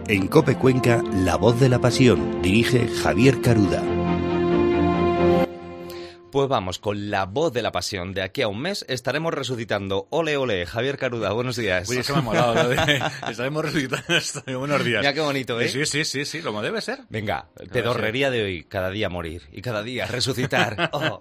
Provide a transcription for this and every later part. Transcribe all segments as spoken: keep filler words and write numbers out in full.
En COPE Cuenca, La Voz de la Pasión. Dirige Javier Caruda. Pues vamos, con La Voz de la Pasión. De aquí a un mes estaremos resucitando. Ole, ole, Javier Caruda, buenos días. Uy, eso me ha molado. Lo de, estaremos resucitando esto. Buenos días. Mira qué bonito, ¿eh? Sí, sí, sí, sí, lo debe ser. Venga, pedorrería de hoy. Cada día morir. Y cada día resucitar. Oh.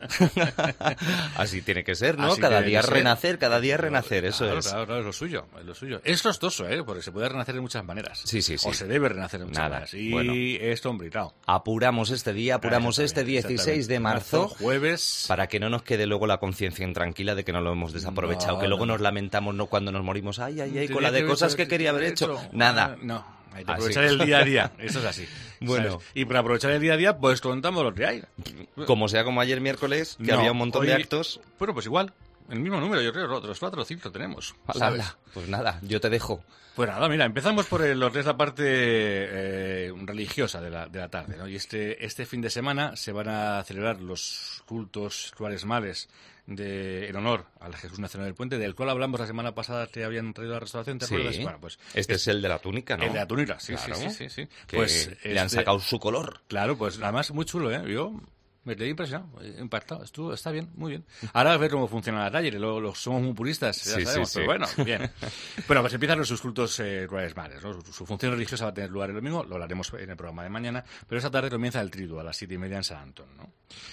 Así tiene que ser, ¿no? Así cada día ser. renacer, cada día renacer, eso claro, es. Claro, claro, es lo suyo, es lo suyo. Es costoso, ¿eh? Porque se puede renacer de muchas maneras. Sí, sí, sí. O se debe renacer de muchas Nada, maneras. Y bueno. es complicado. Apuramos este día, apuramos este dieciséis de marzo. Jueves. Para que no nos quede luego la conciencia intranquila de que no lo hemos desaprovechado, No, que luego no. nos lamentamos no cuando nos morimos, ay, ay, ay, Tenía con la de que cosas haber- que quería haber hecho. hecho. Nada. Ah, No, hay que Así. aprovechar el día a día, eso es así. Bueno. ¿Sabes? Y para aprovechar el día a día, pues contamos lo que hay. Como sea como ayer miércoles, que No, había un montón de hoy- otros. Bueno, pues igual, el mismo número, yo creo, otros cuatro o cinco tenemos. Ala, ¿sabes? ala. Pues nada, yo te dejo. Pues nada, mira, empezamos por el- lo que es la parte eh, religiosa de la, de la tarde, ¿no? Y este, este fin de semana se van a celebrar los cultos cuaresmales de, en honor al Jesús Nacional del Puente, del cual hablamos la semana pasada que habían traído la restauración, ¿te Sí. acuerdas? Bueno, pues Este es, el de la túnica, ¿no? el de la túnica, sí, Claro. sí, sí, sí, sí. Que Pues le han este- sacado su color. Claro, pues además muy chulo, ¿eh? Yo me quedé impresionado, eh, impactado. Estuvo, está bien, muy bien. Ahora a ver cómo funciona la taller, lo, lo- somos muy puristas, ya Sí, sabemos, sí, pero sí. bueno, bien. Bueno, pues empiezan los sus cultos eh, cuaresmales, ¿no? Su, su función religiosa va a tener lugar el domingo, lo hablaremos en el programa de mañana, pero esta tarde comienza el triduo a las siete y media en San Antón, ¿no?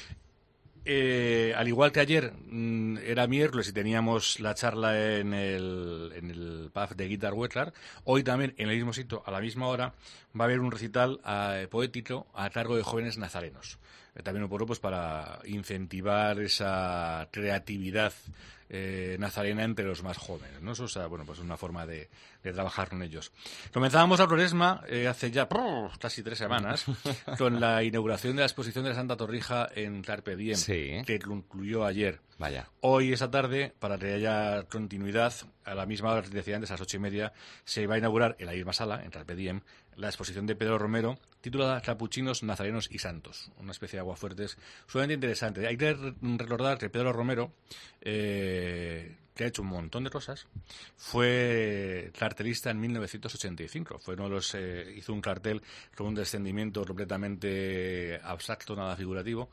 Eh, al igual que ayer mmm, era miércoles y teníamos la charla en el, en el pub de Guitar Wetlar, hoy también en el mismo sitio, a la misma hora, va a haber un recital eh, poético a cargo de jóvenes nazarenos. Eh, también un poco pues para incentivar esa creatividad eh, nazarena entre los más jóvenes, ¿no? Eso, o sea, bueno, pues una forma de, de trabajar con ellos. Comenzábamos la Cuaresma eh, hace ya ¡prr! Casi tres semanas con la inauguración de la exposición de la Santa Torrija en Carpe Diem, Sí. que concluyó ayer. Vaya. Hoy, esta tarde, para que haya continuidad, a la misma hora que decía antes, a las ocho y media, se va a inaugurar en la misma sala, en Carpe Diem, la exposición de Pedro Romero, titulada Capuchinos, Nazarenos y Santos. Una especie de aguafuertes sumamente interesante. Hay que re- recordar que Pedro Romero, eh, que ha hecho un montón de cosas, fue cartelista en mil novecientos ochenta y cinco. Fue uno de los, eh, hizo un cartel con un descendimiento completamente abstracto, nada figurativo,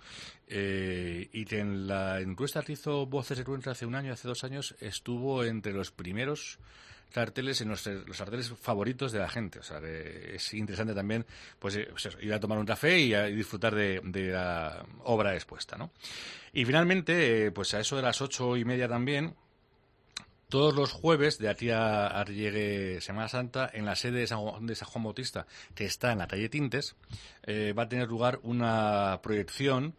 eh, y que en la encuesta que hizo Voces de Cuenca hace un año, hace dos años, estuvo entre los primeros carteles en los, los carteles favoritos de la gente. O sea, que es interesante también pues, eh, pues eso, ir a tomar un café y, a, y disfrutar de, de la obra expuesta, ¿no? Y finalmente, eh, pues a eso de las ocho y media también, todos los jueves, de aquí a, a que llegue Semana Santa, en la sede de San Juan, de San Juan Bautista, que está en la calle Tintes, eh, va a tener lugar una proyección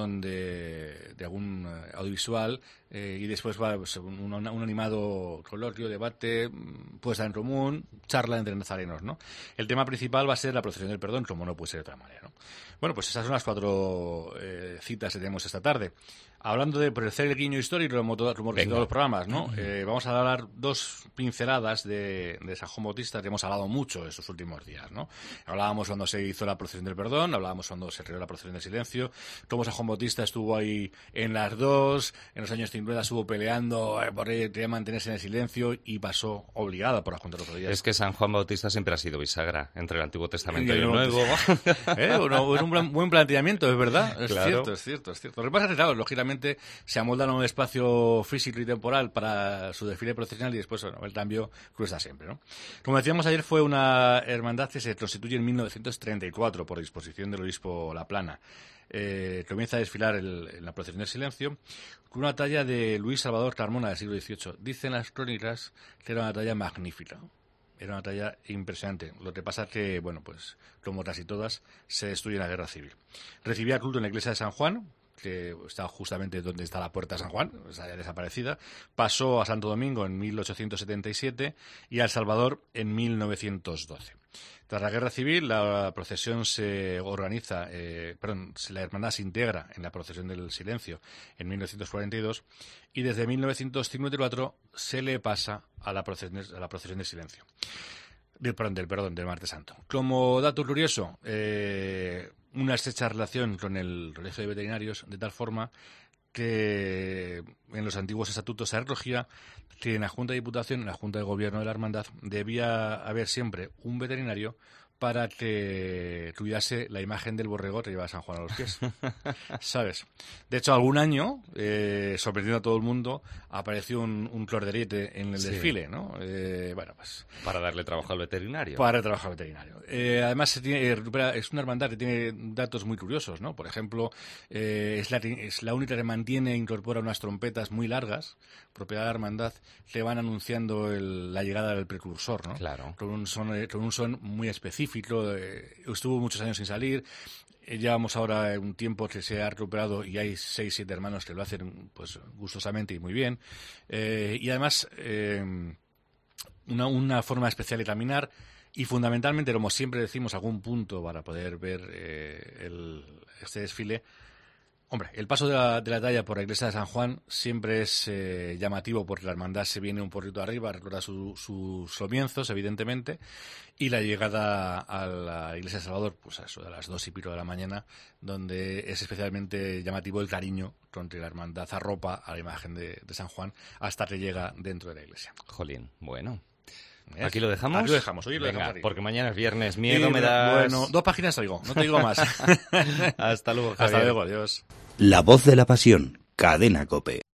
donde de algún eh, audiovisual eh, y después va pues, un, un, un animado coloquio, debate, puesta en común, charla entre nazarenos, ¿no? El tema principal va a ser la procesión del perdón, como no puede ser de otra manera, ¿no? Bueno, pues esas son las cuatro eh, citas que tenemos esta tarde. Hablando de por el hacer el guiño histórico, como, todo, como casi todos los programas, ¿no? Eh, vamos a hablar dos pinceladas de, de San Juan Bautista, que hemos hablado mucho estos últimos días, ¿no? Hablábamos cuando se hizo la procesión del perdón, hablábamos cuando se creó la procesión del silencio, cómo San Juan Bautista estuvo ahí en las dos, en los años cincuenta estuvo peleando eh, por quería mantenerse en el silencio y pasó obligada por las Juntas de Autoridades. Es que San Juan Bautista siempre ha sido bisagra entre el Antiguo Testamento Y y el el Nuevo Nuevo. ¿Eh? Bueno, es un buen, buen planteamiento, es verdad. Es Claro. cierto, es cierto, es cierto. Lo que pasa es que, claro, lógicamente se amoldan a un espacio físico y temporal para su desfile procesional y después, bueno, el cambio cruza siempre, ¿no? Como decíamos ayer, fue una hermandad que se constituye en mil novecientos treinta y cuatro por disposición del obispo Laplana. Eh, comienza a desfilar el, en la procesión del silencio con una talla de Luis Salvador Carmona del siglo dieciocho. Dicen las crónicas que era una talla magnífica. Era una talla impresionante. Lo que pasa es que, bueno, pues, como casi todas, se destruye en la Guerra Civil. Recibía culto en la iglesia de San Juan, que está justamente donde está la Puerta de San Juan, está ya desaparecida. Pasó a Santo Domingo en mil ochocientos setenta y siete y a El Salvador en mil novecientos doce. Tras la Guerra Civil, la procesión se organiza, eh, perdón, la hermandad se integra en la procesión del silencio en mil novecientos cuarenta y dos y desde mil novecientos cincuenta y cuatro se le pasa a la procesión, a la procesión del silencio. Del, perdón, del, perdón, del Martes Santo. Como dato curioso, eh, una estrecha relación con el Colegio de Veterinarios, de tal forma que en los antiguos estatutos se recogía que en la Junta de Diputación, en la Junta de Gobierno de la Hermandad, debía haber siempre un veterinario para que cuidase la imagen del borrego que lleva a San Juan a los pies, ¿sabes? De hecho, algún año, eh, sorprendiendo a todo el mundo, apareció un, un clorderete en el sí. desfile, ¿no? Eh, bueno, pues para darle trabajo al veterinario. Para trabajo al veterinario. Eh, además, se tiene, recupera, es una hermandad que tiene datos muy curiosos, ¿no? Por ejemplo, eh, es, la, es la única que mantiene e incorpora unas trompetas muy largas, propiedad de la hermandad, que van anunciando el, la llegada del precursor, ¿no? Claro. Con un son, con un son muy específico. Estuvo muchos años sin salir. Llevamos ahora un tiempo que se ha recuperado y hay seis, siete hermanos que lo hacen pues gustosamente y muy bien. Eh, y además, eh, una, una forma especial de caminar y fundamentalmente, como siempre decimos, algún punto para poder ver eh, el, este desfile. Hombre, el paso de la, de la talla por la iglesia de San Juan siempre es eh, llamativo porque la hermandad se viene un poquito arriba, recuerda su, sus comienzos, evidentemente, y la llegada a la iglesia de Salvador, pues a eso de las dos y pico de la mañana, donde es especialmente llamativo el cariño con que la hermandad arropa a la imagen de, de San Juan hasta que llega dentro de la iglesia. Jolín, bueno. ¿Aquí lo dejamos? Aquí lo dejamos, hoy lo Venga, dejamos. Aquí. Porque mañana es viernes, miedo y, me das... Bueno, dos páginas traigo, no te digo más. Hasta luego, Javier. Hasta luego, adiós. La voz de la pasión, Cadena COPE.